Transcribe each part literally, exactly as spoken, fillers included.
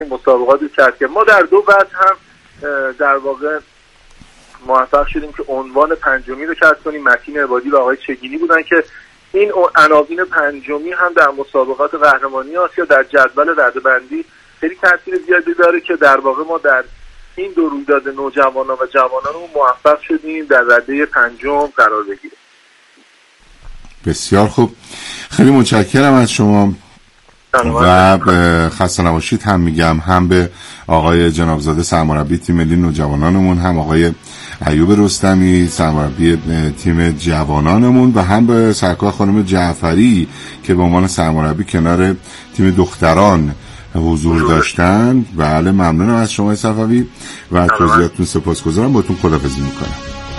مسابقات کرد که ما در دو بعد هم در واقع موفق شدیم که عنوان پنجمی رو کسب کنیم. متین عبادی و آقای چگینی بودن که این عناوین پنجمی هم در مسابقات قهرمانی آسیا در جدول رده‌بندی خیلی تاثیر زیادی داره که در واقع ما در این دو رویداد نوجوانان و جوانان موفق شدیم در رده پنجم قرار بگیریم. بسیار خوب، خیلی متشکرم از شما و خسته نباشید هم میگم هم به آقای جنابزاده سرمربی تیم ملی نوجوانانمون، هم آقای ایوب رستمی سرمربی تیم جوانانمون و هم به سرکار خانم جعفری که به عنوان سرمربی کنار تیم دختران حضور داشتن. بله ممنونم از شما صفوی و از توضیحاتتون سپاسگزارم. باتون خداحافظی میکنم.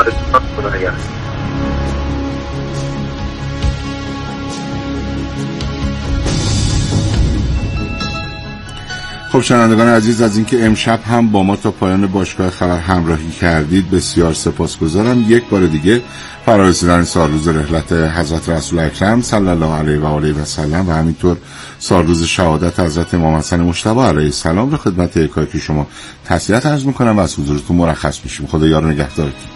خب شنوندگان عزیز، از اینکه امشب هم با ما تا پایان باشگاه خبر همراهی کردید بسیار سپاسگزارم. یک بار دیگه فرارسیدن سالروز رحلت حضرت رسول اکرم صلی الله علیه و آله و سلم و همینطور سالروز شهادت حضرت امام حسن مجتبی علیه السلام رو خدمت یکایک شما تسلیت عرض میکنم و از حضورتون مرخص میشیم. خدا یار و نگهدارتون.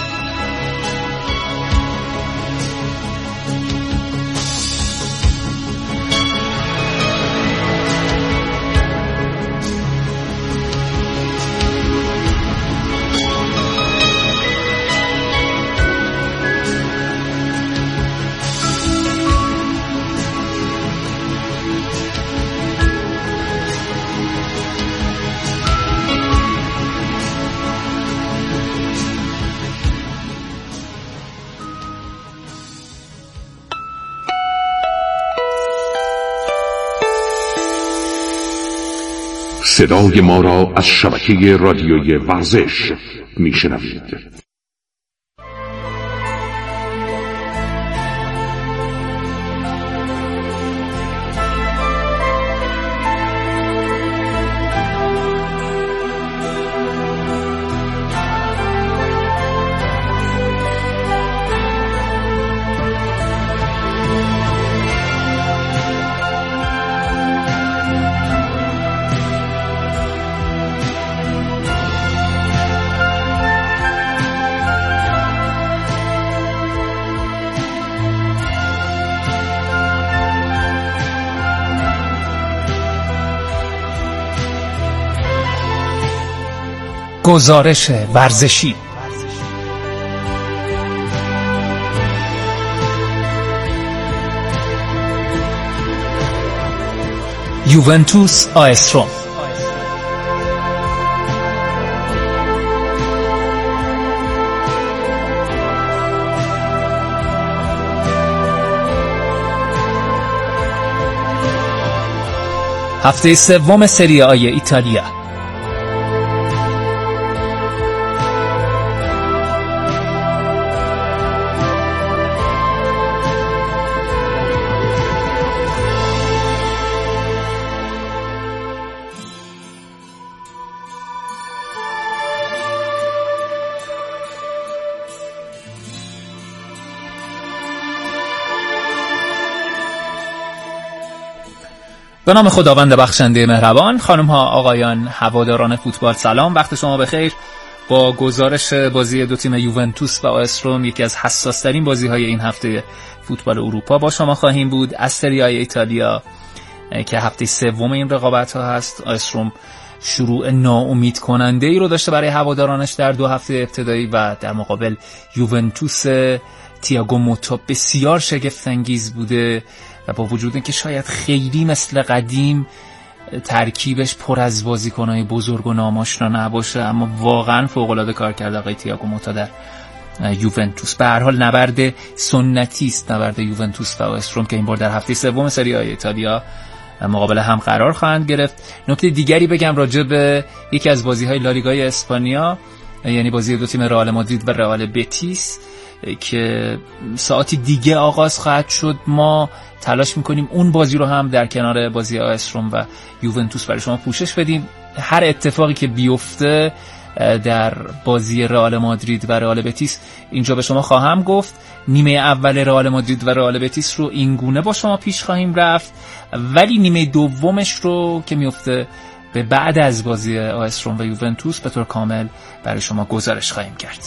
صدای ما را از شبکه رادیوی ورزش میشنوید. گزارش ورزشی. یوونتوس آستروم. هفته سوم سری آ ایتالیا. به نام خداوند بخشنده مهربان. خانم ها، آقایان، هواداران فوتبال، سلام، وقت شما بخیر. با گزارش بازی دو تیم یوونتوس و آستروم، یکی از حساس ترین بازی های این هفته فوتبال اروپا، با شما خواهیم بود. از سری آی ایتالیا که هفته سوم این رقابت ها هست، آستروم شروع ناامید کننده ای رو داشته برای هوادارانش در دو هفته ابتدایی و در مقابل یوونتوس تییاگو موتا بسیار شگفت انگیز بوده و با وجود اینکه شاید خیلی مثل قدیم ترکیبش پر از بازیکن‌های بزرگ و ناماشنا نباشه، اما واقعا فوق‌العاده کار کرد آقای تییاگو موتا در یوونتوس. به هر حال نبرد سنتی است، نبرد یوونتوس و آستروم که این بار در هفته سوم سری آ ایتالیا مقابل هم قرار خواهند گرفت. نکته دیگری بگم راجع به یکی از بازی‌های لالیگای اسپانیا، یعنی بازی دو تیم رئال مادرید و رئال بتیس که ساعتی دیگه آغاز خواهد شد. ما تلاش میکنیم اون بازی رو هم در کنار بازی آستروم و یوونتوس برای شما پوشش بدیم. هر اتفاقی که بیفته در بازی رئال مادرید و رئال بتیس اینجا به شما خواهم گفت. نیمه اول رئال مادرید و رئال بتیس رو این گونه با شما پیش خواهیم رفت، ولی نیمه دومش رو که میفته به بعد از بازی آس روم و یوونتوس به طور کامل برای شما گزارش خواهیم کرد.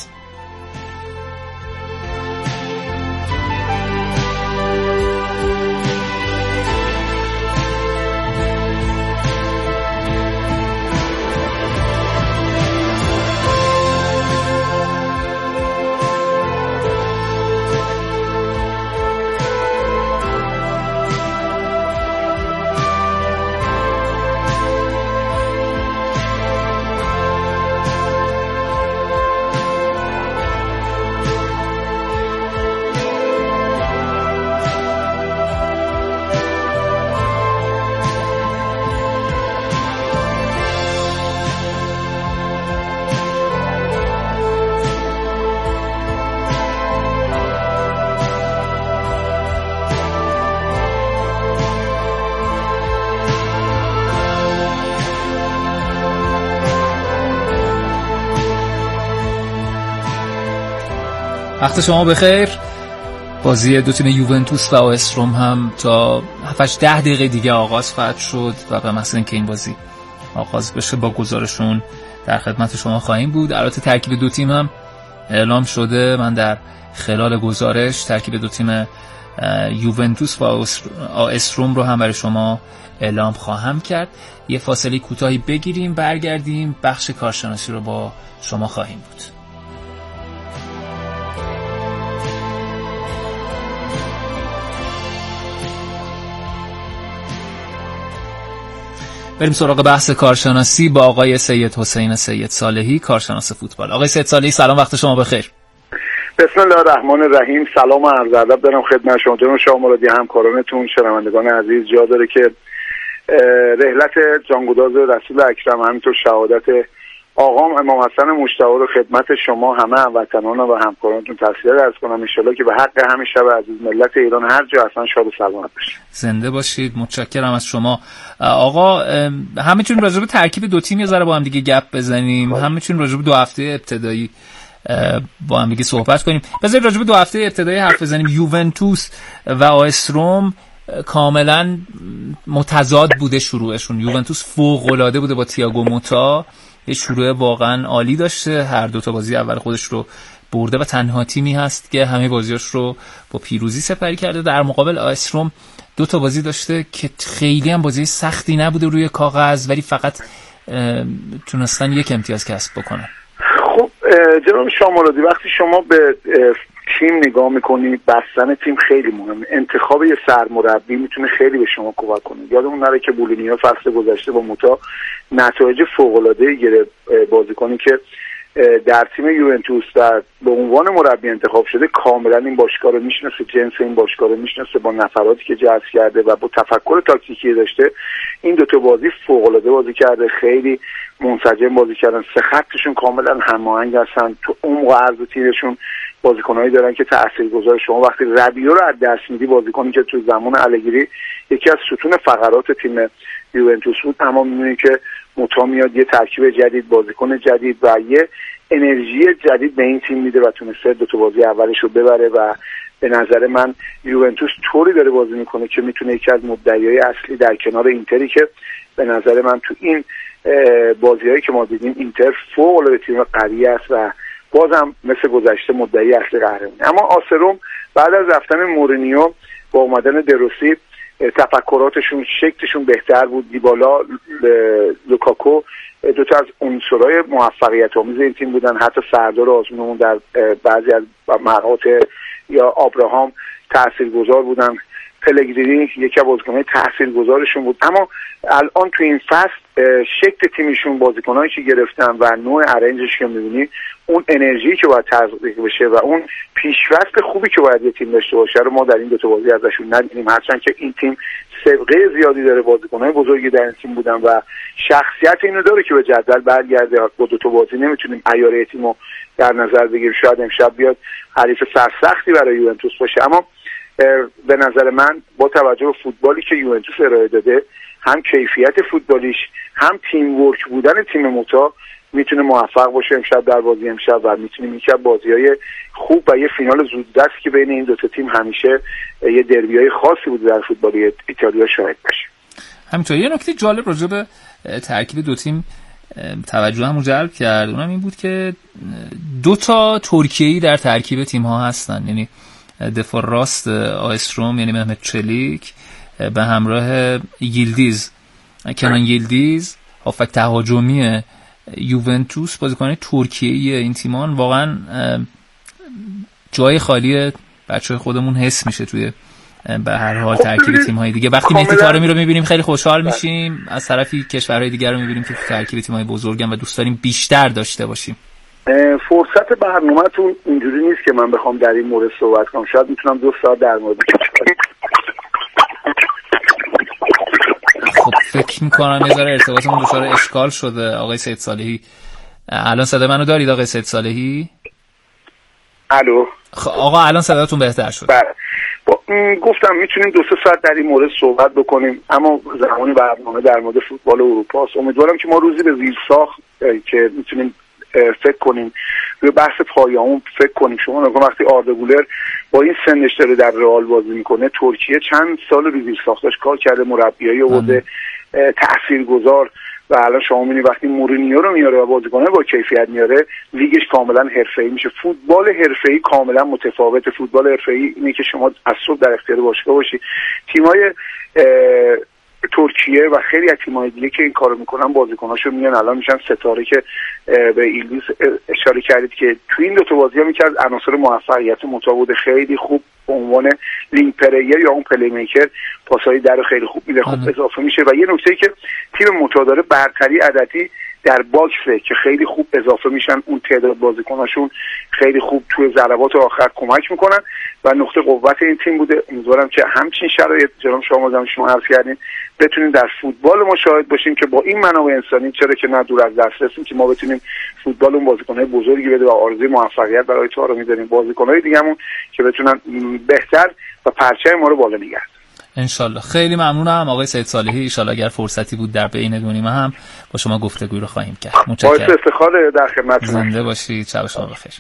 وقت شما بخیر. بازی دو تیم یوونتوس و آس روم هم تا هفت ده دقیقه دیگه آغاز خواهد شد و به محض اینکه این بازی آغاز بشه با گزارشون در خدمت شما خواهیم بود. البته ترکیب دو تیم هم اعلام شده. من در خلال گزارش ترکیب دو تیم یوونتوس و آس روم رو هم برای شما اعلام خواهم کرد. یه فاصله کوتاهی بگیریم، برگردیم، بخش کارشناسی رو با شما خواهیم بود. بریم سراغ بحث کارشناسی با آقای سید حسین سید صالحی، کارشناس فوتبال. آقای سید صالحی سلام، وقت شما بخیر. بسم الله الرحمن الرحیم. سلام و عرض ادب دارم خدمت شما جناب شامرادی، همکارانتون، شنوندگان عزیز. جا داره که رحلت جانگداز رسول اکرم همینطور شهادت آقام امام حسن مجتبی رو خدمت شما همه هموطنان و همکارانتون تسلیت عرض کنم. ان شاءالله که به حق همین شب عزیز ملت ایران هر جا هستن شاد و سلامت باشید. زنده باشید. متشکرم از شما. آقا همه میتونیم راجع به ترکیب دو تیم یه ذره با هم دیگه گپ بزنیم. همه میتونیم راجع به دو هفته ابتدایی با هم دیگه صحبت کنیم. بذارید راجع به دو هفته ابتدایی حرف بزنیم. یوونتوس و آس روم کاملا متضاد بوده شروعشون. یوونتوس فوق‌العاده بوده با تییاگو موتا، یه شروع واقعا عالی داشته، هر دو تا بازی اول خودش رو برده و تنها تیمی هست که همه بازیاش رو با پیروزی سپری کرده. در مقابل آس روم دو تا بازی داشته که خیلی هم بازی سختی نبوده روی کاغذ، ولی فقط تونستن یک امتیاز کسب بکنن. خب جناب شامرادی، وقتی شما به تیم نگاه میکنید، بستن تیم خیلی مهمه. انتخاب یه سرمربی میتونه خیلی به شما کمک کنه. یادمون نره که بولینیا فصل گذشته با موتا نتایج فوق‌العاده‌ای گرفت. بازیکنی که در تیم یوونتوس در به عنوان مربی انتخاب شده کاملا این باشگاه رو میشناسه، جنس این باشگاه رو میشناسه، با نفراتی که جذب کرده و با تفکر تاکتیکی داشته این دو تا بازی فوق‌العاده بازی کرده، خیلی منسجم بازی کردن، سه خطشون کاملا هماهنگ هستن، تو عمق و عرض تیرشون بازیکنایی دارن که تاثیرگذار. شما وقتی ربیو رو از دست میدی، بازیکنی که تو زمان الگری یکی از ستون فقرات تیم یوونتوس بود، اما می‌بینید که موتا میاد یه ترکیب جدید، بازیکن جدید و یه انرژی جدید به این تیم میده و تونسته دو تا بازی اولش رو ببره و به نظر من یوونتوس طوری داره بازی میکنه که میتونه یکی از مدعیای اصلی در کنار اینتری که به نظر من تو این بازیایی که ما دیدیم اینتر فوق‌العاده تیم قوی است و بازم مثل گذشته مدعی اصلی قهرمانی. اما آس روم بعد از رفتن مورینیو با اومدن دروسی تفکراتشون، شکلشون بهتر بود. دیبالا، لوکاکو دو تا از عنصرهای موفقیت آمیز این تیم بودن. حتی سردار آزمونمون در بعضی از مقاطع یا آبراهام تاثیرگذار بودن. پلگرینی یکی از بازیکن‌های تاثیرگذارشون بود. اما الان تو این فصل شکل تیمشون، بازیکنایی که گرفتن و نوع ارنجش که می‌بینی، اون انرژی که باید تزریق بشه و اون پیشرفت خوبی که باید یه تیم داشته باشه رو ما در این دو تا بازی ازشون ندیدیم. هرچند که این تیم سابقه زیادی داره، بازیکن‌های بزرگی در این تیم بودن و شخصیت اینو داره که به جدول برگرده. با دو تا بازی نمیتونیم عیار تیمو در نظر بگیریم. شاید امشب بیاد حریف سرسختی برای یوونتوس باشه، اما به نظر من با توجه به فوتبالی که یوونتوس ارائه داده، هم کیفیت فوتبالیش هم تیم ورک بودن تیم موتا، میتونه موفق باشه امشب در بازی امشب و میتونیم یکی از بازی‌های خوب و یه فینال زودرس که بین این دو تا تیم همیشه یه دربی‌های خاصی بوده در فوتبال ایتالیا شاهد باشیم. همینطور یه نکته جالب راجع به ترکیب دو تیم توجه همو جلب کرد، اونم این بود که دو تا ترکیه‌ای در ترکیب تیم ها هستن، یعنی دفاع راست آیستروم یعنی مهمت چلیک به همراه ییلدیز، کنان ییلدیز هافک تهاجمی یوونتوس، بازیکن ترکیه‌ای این تیمان. واقعا جای خالی بچه‌های خودمون حس میشه توی به هر حال ترکیب تیم‌های دیگه. وقتی مهدی طارمی رو می‌بینیم خیلی خوشحال میشیم، از طرفی کشورهای دیگر رو می‌بینیم که تو ترکیب تیم‌های بزرگن و دوست داریم بیشتر داشته باشیم. فرصت برنامه‌تون اینجوری نیست که من بخوام در این مورد صحبت کنم، شاید میتونم دو ساعت در مورد خب فکر می‌کنم یه ذره ارتباطمون دچار اشکال شده. آقای سید صالحی الان صدا منو دارید؟ آقای سید صالحی الو. خب آقا الان صداتون بهتر شد. بله گفتم میتونیم دو سه ساعت در این مورد صحبت بکنیم، اما زمانی برنامه در مورد فوتبال اروپا است. امیدوارم که ما روزی به زیر ساخت که میتونیم فکر کنیم روی بحث پایه‌مون فکر کنیم. شما نگاه وقتی آردا گولر با این سنش داره در رئال بازی میکنه، ترکیه چند سال رو زیر ساختش کار کرده، مربیای آورده تاثیرگذار، و الان شما می‌بینید وقتی مورینیو رو میاره و بازیکن‌ها با کیفیت میاره، لیگش کاملا حرفه‌ای میشه. فوتبال حرفه‌ای کاملا متفاوته. فوتبال حرفه‌ای اینه که شما از صبح در اختیار باشگاه باشی. تیم‌های ترکیه و خیلی از تیم‌های دیگه که این کارو میکنن بازیکناشو میان الان میشن ستاره که به ایلدیز اشاره کردید که تو این دو تا بازی‌ها میکرد عناصر موفقیت متفاوت خیلی خوب به عنوان لینک پلیر یا اون پلی میکر پاسای در خیلی خوب میده، خوب اضافه میشه. و یه نکته‌ای که تیم موتا داره برتری عددی در باکسه که خیلی خوب اضافه میشن، اون تعداد بازیکناشون خیلی خوب توی ضربات آخر کمک میکنن و نقطه قوت این تیم بوده. امیدوارم که همچین شرایط جناب شما شما عرض کردین بتونیم در فوتبال ما شاهد باشیم که با این منابع انسانی چرا که نه دور از دسترسیم که ما بتونیم فوتبال اون بازیکن‌های بزرگی بده و آرزوی موفقیت برای طارمی داریم، بازیکن‌های دیگه‌مون که بتونن بهتر و پرچم ما رو بالا نگه دارن. انشالله. خیلی ممنونم آقای سید صالحی. ان شاءالله اگر فرصتی بود در بین دو نیمه هم با شما گفتگو رو خواهیم کرد. متشکرم. باعث افتخار در خدمتتون. زنده باشید. شب شما بخیر.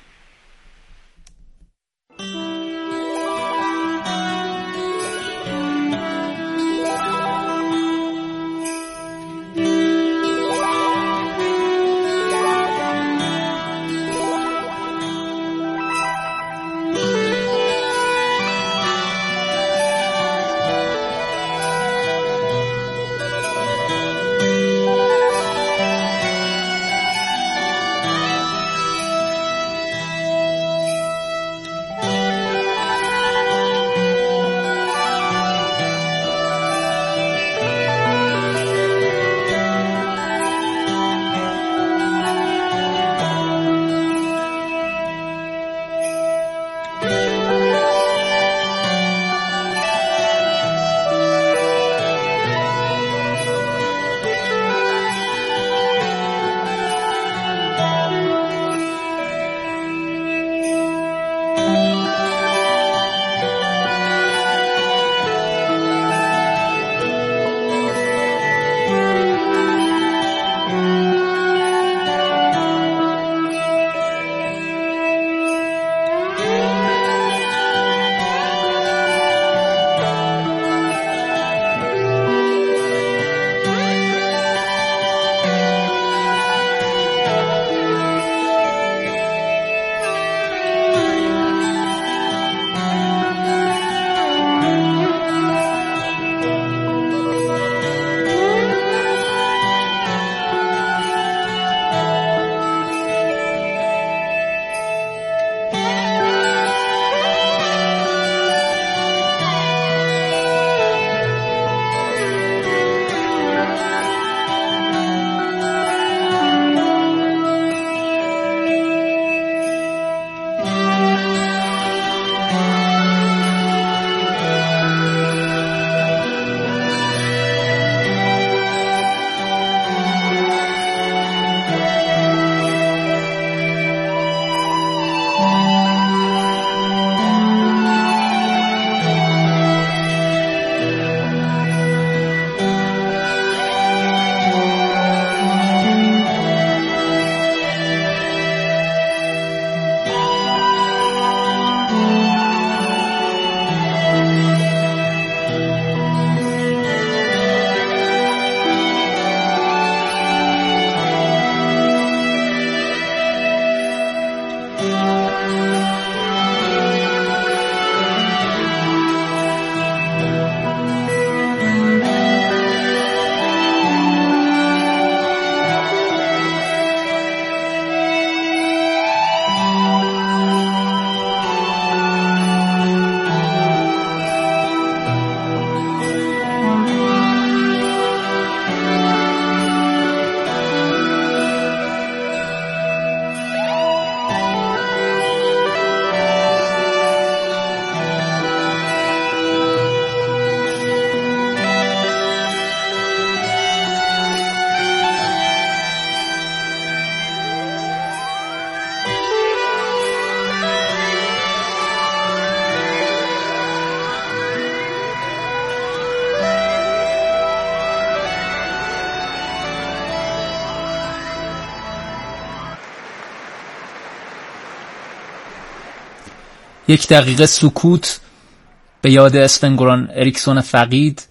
یک دقیقه سکوت به یاد اسفنگوران اریکسون فقید،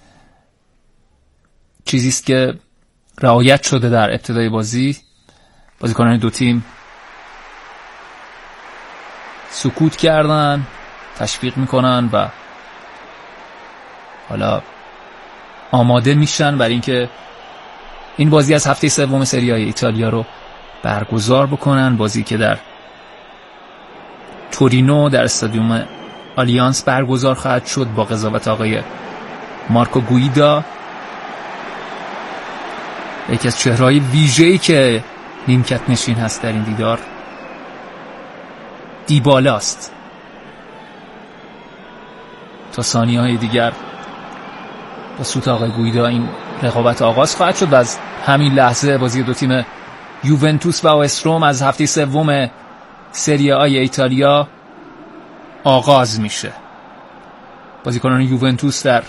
چیزی است که رعایت شده در ابتدای بازی. بازیکنان دو تیم سکوت کردن، تشویق میکنن و حالا آماده میشن برای اینکه این بازی از هفته سوم سری آ ایتالیا رو برگزار بکنن. بازی که در تورینو در استادیوم آلیانس برگزار خواهد شد با قضاوت آقای مارکو گویدا، یکی از چهره‌های ویژه‌ای که نیمکت نشین هست در این دیدار. دیبالاست. تا ثانیه‌های دیگر با سوت آقای گویدا این رقابت آغاز خواهد شد و از همین لحظه بازی دو تیم یوونتوس و آس روم از هفته سوم سری آ ایتالیا آغاز میشه. بازیکنان یوونتوس در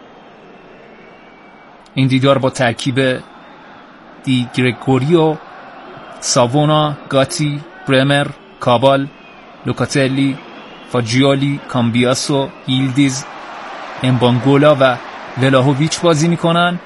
این دیدار با ترکیب دی گرگوریو، ساوونا، گاتی، برمر، کابال، لوکاتلی، فاجیولی، کامبیاسو، ییلدیز، امبانگولا و ولاهوویچ بازی میکنن.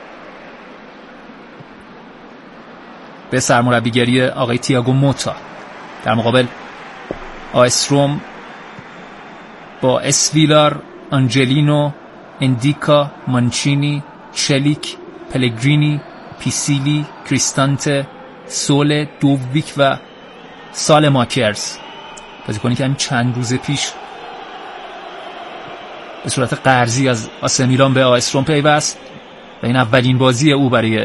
به سرمربیگری آقای تییاگو موتا. در مقابل آس روم با اسویلار، آنجلینو، اندیکا، مانچینی، چلیک، پلگرینی، پیسیلی، کریستانته، سول، دوویک و سالماکرز. بازیکنی که همین چند روز پیش به صورت قرضی از آس میلان به آس روم پیوست و این اولین بازی او برای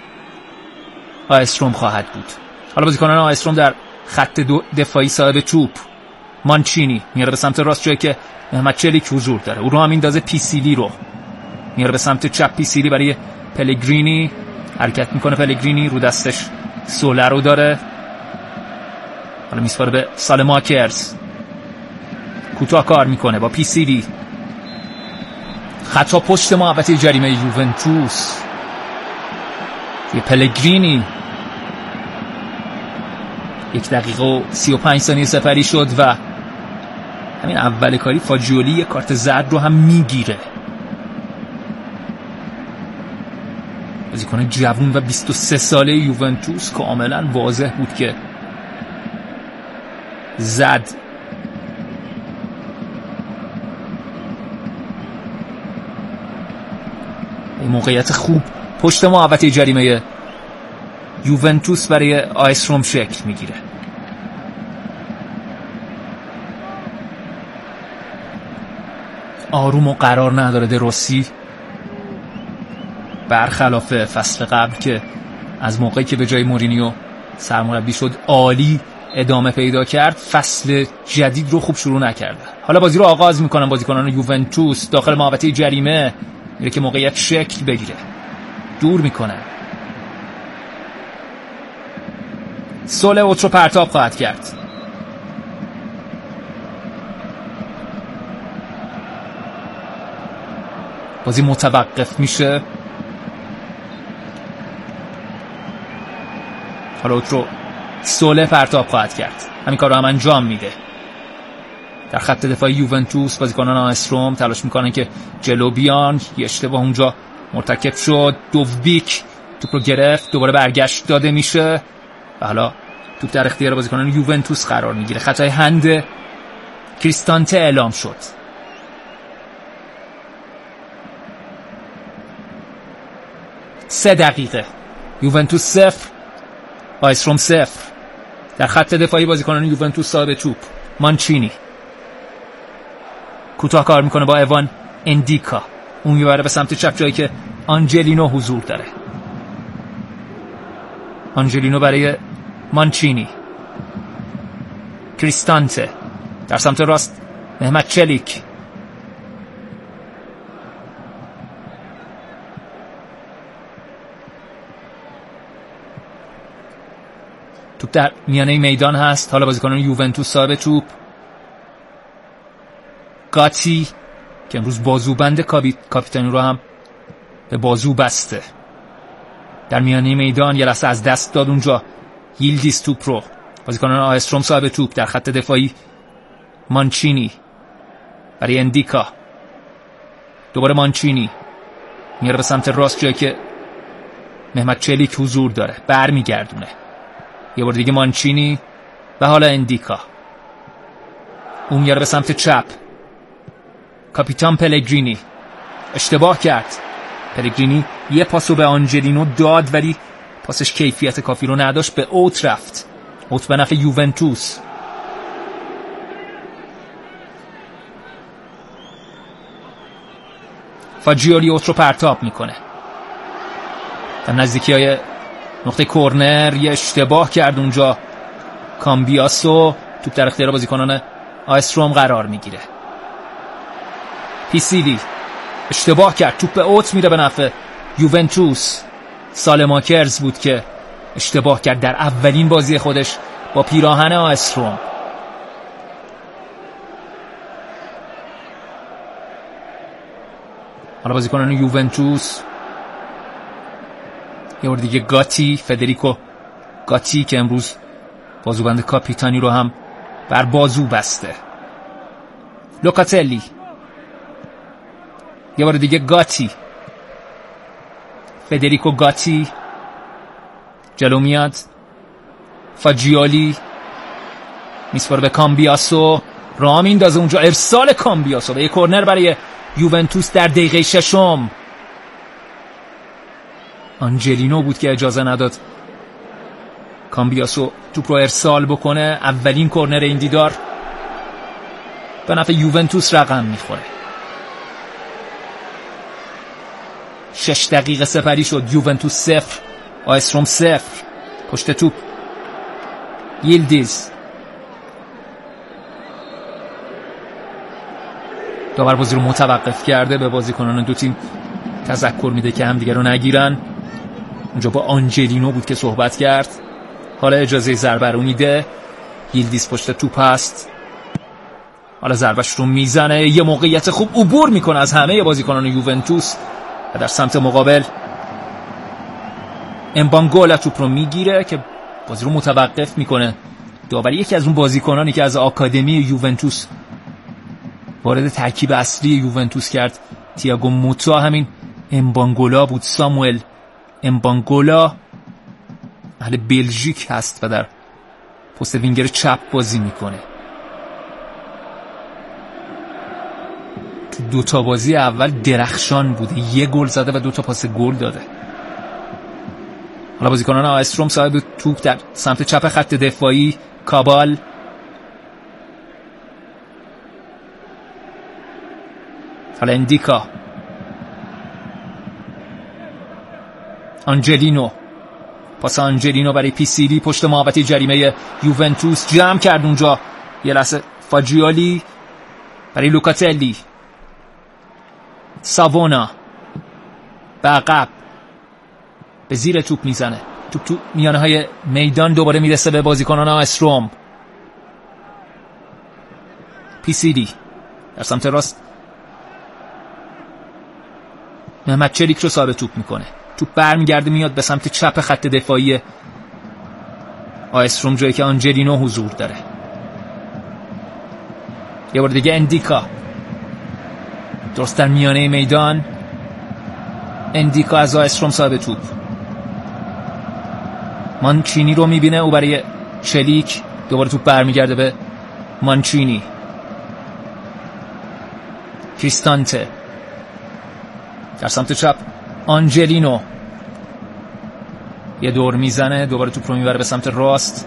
آس روم خواهد بود. حالا بازیکنان آس روم در خط دفاعی صاحب توپ مانچینی میاره به سمت راست، جایی که محمد چلیک حضور داره. او رو هم میندازه پیسیلی رو میاره به سمت چپ. پیسیلی برای پلگرینی حرکت میکنه. پلگرینی رو دستش سوله رو داره، حالا میسپاره به سالماکرز. کوتاه کار میکنه با پیسیلی. خطا پشت محوطه جریمه یوونتوس. یه پلگرینی یک دقیقه و سی و پنج ثانیه سپری شد و همین اول کاری فاجیولی یک کارت زرد رو هم میگیره. بازیکن جوان و بیست و سه ساله یوونتوس کاملا واضح بود که زد. این موقعیت خوب پشت محوطه جریمه یوونتوس برای آس روم شکل میگیره. آروم و قرار نداره دروسی، برخلاف فصل قبل که از موقعی که به جای مورینیو سرمربی شد عالی ادامه پیدا کرد، فصل جدید رو خوب شروع نکرده. حالا بازی رو آغاز میکنن بازیکنان یوونتوس داخل محوطه جریمه، میره که موقعیت شکل بگیره، دور میکنه. سول اوترو پرتاب خواهد کرد. بازی متوقف میشه. حالا اوترو سوله پرتاب خواهد کرد. همین کار رو هم انجام میده. در خط دفاعی یوونتوس بازیکنان آس روم تلاش میکنن که جلو بیان. یه اشتباه اونجا مرتکب شد. دوویک توپ رو گرفت، دوباره برگشت داده میشه و حالا توپ در اختیار بازیکنان یوونتوس قرار میگیره. خطای هند کریستانته اعلام شد. سه دقیقه یوونتوس صفر آس روم صفر. در خط دفاعی بازیکنان یوونتوس صاحب توپ مانچینی کوتاه کار میکنه با ایوان اندیکا. اون میبره به سمت چپ جایی که آنجلینو حضور داره. آنجلینو برای مانچینی. کریستانته در سمت راست محمد چلیک. توپ در میانه میدان هست. حالا بازیکنان یوونتوس صاحب توپ گاتی که امروز بازوبند کاپیتانی رو هم به بازو بسته. در میانه میدان یه لحظه از دست داد اونجا ییلدیز توپ رو. بازیکنان آس روم صاحب توپ در خط دفاعی مانچینی برای اندیکا، دوباره مانچینی میره به سمت راست جایی که محمد چلیک حضور داره، برمیگردونه. یه بار دیگه مانچینی و حالا اندیکا. اون میره به سمت چپ. کاپیتان پلگرینی اشتباه کرد. پلگرینی یه پاسو به آنجلینو داد ولی پاسش کیفیت کافی رو نداشت، به اوت رفت. اوت به نفع یوونتوس. فاجیولی اوت رو پرتاب میکنه در نزدیکی های نقطه کورنر. یه اشتباه کرد اونجا کامبیاسو. توپ در اختیار بازیکنان آیس روم قرار میگیره. پیسیلی اشتباه کرد، توپ به اوت میره به نفع یوونتوس. سالماکرز بود که اشتباه کرد در اولین بازی خودش با پیراهن آیس روم. حالا بازیکنان یوونتوس یه بار دیگه گاتی، فدریکو گاتی که امروز بازوبند کاپیتانی رو هم بر بازو بسته. لوکاتلی، یه بار دیگه گاتی، فدریکو گاتی جلو میاد. فاجیولی میسپاره به کامبیاسو، راه میندازه اونجا. ارسال کامبیاسو به یه کورنر برای یوونتوس در دقیقه ششم. آنجلینو بود که اجازه نداد کامبیاسو توپ رو ارسال بکنه. اولین کورنر این دیدار به نفع یوونتوس رقم میخوره. شش دقیقه سپری شد. یوونتوس صفر آیس روم صفر. پشت توپ ییلدیز. داور بازی رو متوقف کرده، به بازیکنان دو تیم تذکر میده که هم دیگه رو نگیرن. اونجا با آنجلینو بود که صحبت کرد. حالا اجازه ضربه رو میده. ییلدیز پشت توپ هست. حالا ضربهش رو میزنه. یه موقعیت خوب عبور میکنه از همه بازیکنان یوونتوس و در سمت مقابل امبانگولا توپ رو میگیره که بازی رو متوقف میکنه. داوری یکی از اون بازیکنانی که از آکادمی یوونتوس وارد ترکیب اصلی یوونتوس کرد، تییاگو موتا، همین امبانگولا بود. ساموئل امبانگولا اهل بلژیک هست و در پست وینگر چپ بازی میکنه. تو دو تا بازی اول درخشان بوده، یه گل زده و دو تا پاس گل داده. حالا بازیکنان آیس روم صاحب توپ در سمت چپ خط دفاعی. کابال، حالا اندیکا، آنجلینو، پاس آنجلینو برای پیسیلی پشت محوطه جریمه یوونتوس، جمع کرد اونجا. یه لحظه فاجیولی برای لوکاتلی. ساوونا به عقب به زیر توپ میزنه. توپ تو میانه های میدان دوباره میرسه به بازیکنان آیس روم. پیسیلی در سمت راست محمد چلیک رو صاحب توپ میکنه. توپ برمیگرده میاد به سمت چپ خط دفاعی آیس روم جایی که آنجلینو حضور داره. یه بار دیگه اندیکا درست در میانه میدان. اندیکا از آیس روم صاحب توپ. مانچینی رو میبینه، او برای چلیک. دوباره توپ برمیگرده به مانچینی. کریستانته در سمت چپ. آنجلینو یه دور میزنه، دوباره توپ رو میبره به سمت راست.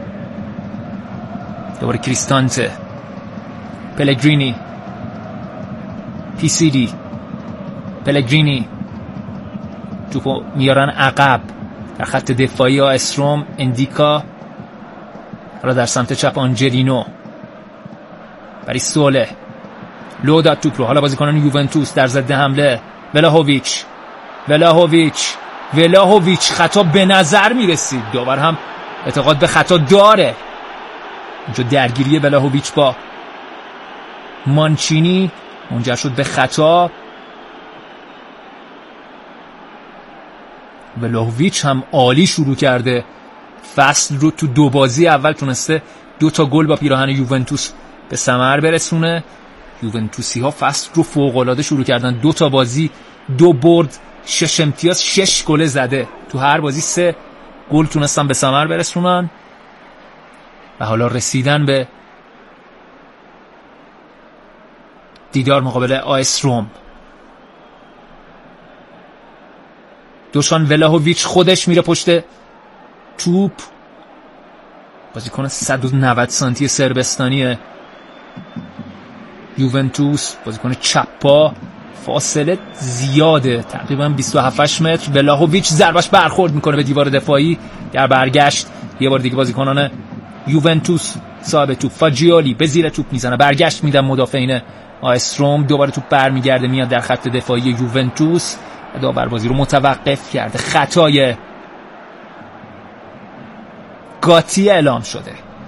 دوباره کریستانته. پلگرینی. پیسیلی. پلگرینی توپو میارن عقب در خط دفاعی آیس روم. اندیکا حالا در سمت چپ. آنجلینو برای سوله. لو داد توپ رو. حالا بازیکنان یوونتوس در ضد حمله. ولاهویچ ولاهویچ ولاهویچ خطا به نظر میرسید، داور هم اعتقاد به خطا داره. اینجا درگیری ولاهویچ با مانچینی منجر شد به خطا. ولاهویچ هم عالی شروع کرده فصل رو. تو دو بازی اول تونسته دو تا گل با پیراهن یوونتوس به ثمر برسونه. یوونتوسی ها فصل رو فوق العاده شروع کردن، دو تا بازی دو برد، شش امتیاز، شش گل زده، تو هر بازی سه گل تونستن به ثمر برسونن و حالا رسیدن به دیدار مقابل آیس روم. دوشان ولاهویچ خودش میره پشت توپ، بازیکن صد و نود سانتی سربستانی یوونتوس، بازیکن چپ پا، فاصله زیاده، تقریبا بیست و هفت متر. ولاهویچ ضربش برخورد میکنه به دیوار دفاعی. در برگشت یه بار دیگه بازیکنان یوونتوس صاحب توپ فاجیولی به زیر توپ میزنه، برگشت میدن مدافعین آیس روم، دوباره توپ برمیگرده میاد در خط دفاعی یوونتوس. داور بازی رو متوقف کرده. خطای گاتی اعلام شده.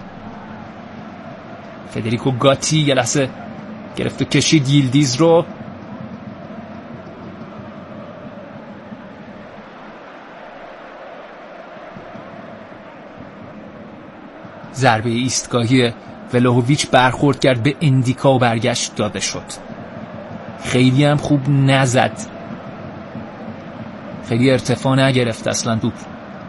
فدریکو گاتی یه لحظه گرفت و کشید ییلدیز رو. ضربه ایستگاهی ولاهویچ برخورد کرد به اندیکا و برگشت داده شد. خیلی هم خوب نزد، خیلی ارتفاع نگرفت اصلا توپ.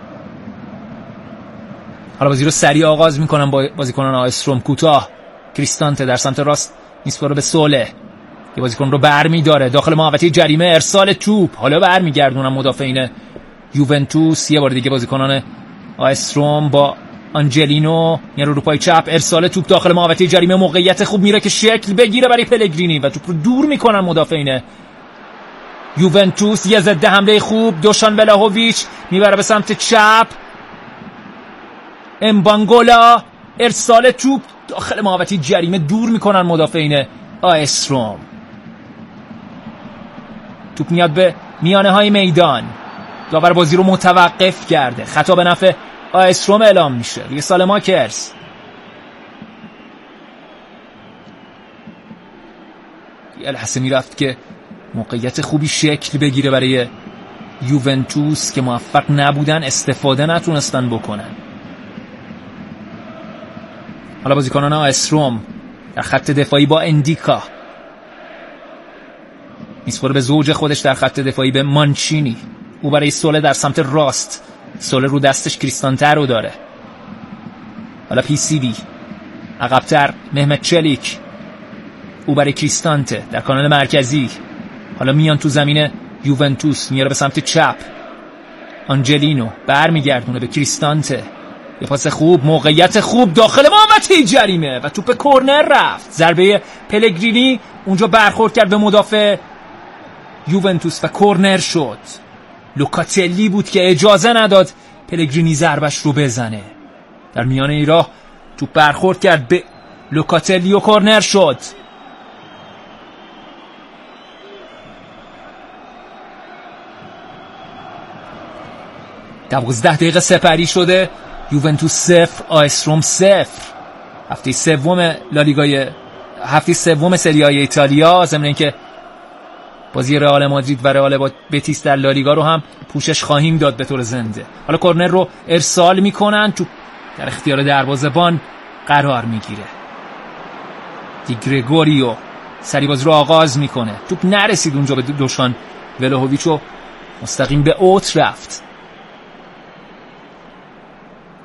حالا بازی رو سریع آغاز میکنن با بازیکنان آیس روم. کوتاه کریستانته در سمت راست میسپاره به سوله، یه بازیکن رو برمیداره داخل محوطه جریمه، ارسال توپ، حالا برمیگردونن مدافعین یوونتوس. یه بار دیگه بازیکنان آیس روم با آنجلینو میره رو پای چپ، ارسال توپ داخل محوطه جریمه، موقعیت خوب میره که شکل بگیره برای پلگرینی و توپ رو دور میکنن مدافعین یوونتوس. یه ضد حمله خوب، دوشان ولاهویچ میبره به سمت چپ، امبانگولا، ارسال توپ داخل محوطه جریمه، دور میکنن مدافعین آیس روم. توپ میاد به میانه های میدان، داور بازی رو متوقف کرده. خطا به نفع آیس روم اعلام میشه روی سالماکرز. یه لحظه میرفت که موقعیت خوبی شکل بگیره برای یوونتوس که موفق نبودن، استفاده نتونستن بکنن. حالا بازیکنان آیس روم در خط دفاعی با اندیکا، میسپره به زوج خودش در خط دفاعی به مانچینی، او برای سوله در سمت راست، سوله رو دستش کریستانته رو داره. حالا پی سی بی عقب‌تر، محمد چلیک، او برای کریستانته در کانال مرکزی. حالا میان تو زمین یوونتوس، میاره به سمت چپ، آنجلینو برمیگردونه به کریستانته، یه پاس خوب، موقعیت خوب داخل محوطه جریمه و توپ کورنر رفت. ضربه پلگرینی اونجا برخورد کرد به مدافع یوونتوس و کورنر شد. لوکاتلی بود که اجازه نداد پلگرینی ضربش رو بزنه. در میانه ای راه توپ برخورد کرد به لوکاتلی و کورنر شد. دوازده دقیقه سپری شده، یوونتوس صفر آیس روم صفر. هفته سوم لالیگای هفته سوم سری آ ایتالیا، ضمن اینکه بازی رئال مادرید و رئال بتیس در لالیگا رو هم پوشش خواهیم داد به طور زنده. حالا کورنر رو ارسال میکنن، توپ در اختیار دروازه‌بان قرار میگیره. دی گرگوریو سری بازی رو آغاز میکنه، توپ نرسید اونجا به دوشان ولاهویچ و مستقیم به اوت رفت.